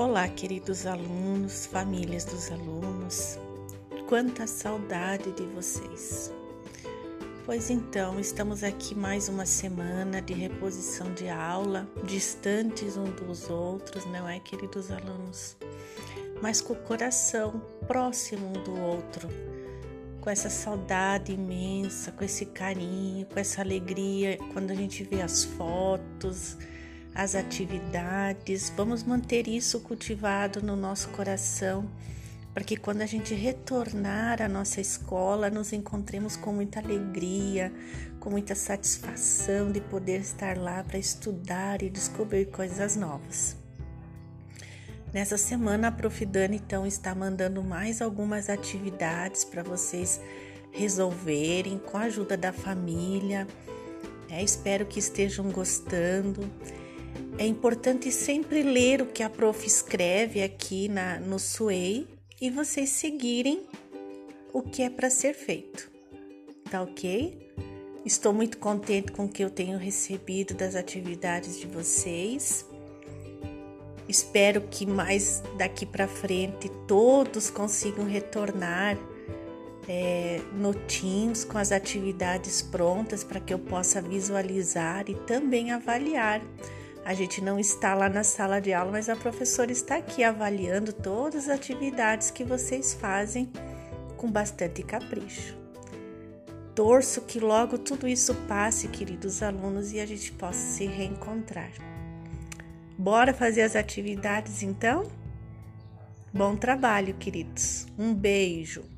Olá, queridos alunos, famílias dos alunos, quanta saudade de vocês. Pois então, estamos aqui mais uma semana de reposição de aula, distantes uns dos outros, não é, queridos alunos? Mas com o coração próximo um do outro, com essa saudade imensa, com esse carinho, com essa alegria, quando a gente vê as fotos, as atividades. Vamos manter isso cultivado no nosso coração, para que quando a gente retornar à nossa escola, nos encontremos com muita alegria, com muita satisfação de poder estar lá para estudar e descobrir coisas novas. Nessa semana, a Prof. Dani, então, está mandando mais algumas atividades para vocês resolverem com a ajuda da família. Espero que estejam gostando. É importante sempre ler o que a Prof. escreve aqui no Sway e vocês seguirem o que é para ser feito, tá ok? Estou muito contente com o que eu tenho recebido das atividades de vocês. Espero que mais daqui para frente todos consigam retornar no Teams com as atividades prontas para que eu possa visualizar e também avaliar. A gente não está lá na sala de aula, mas a professora está aqui avaliando todas as atividades que vocês fazem com bastante capricho. Torço que logo tudo isso passe, queridos alunos, e a gente possa se reencontrar. Bora fazer as atividades, então? Bom trabalho, queridos. Um beijo.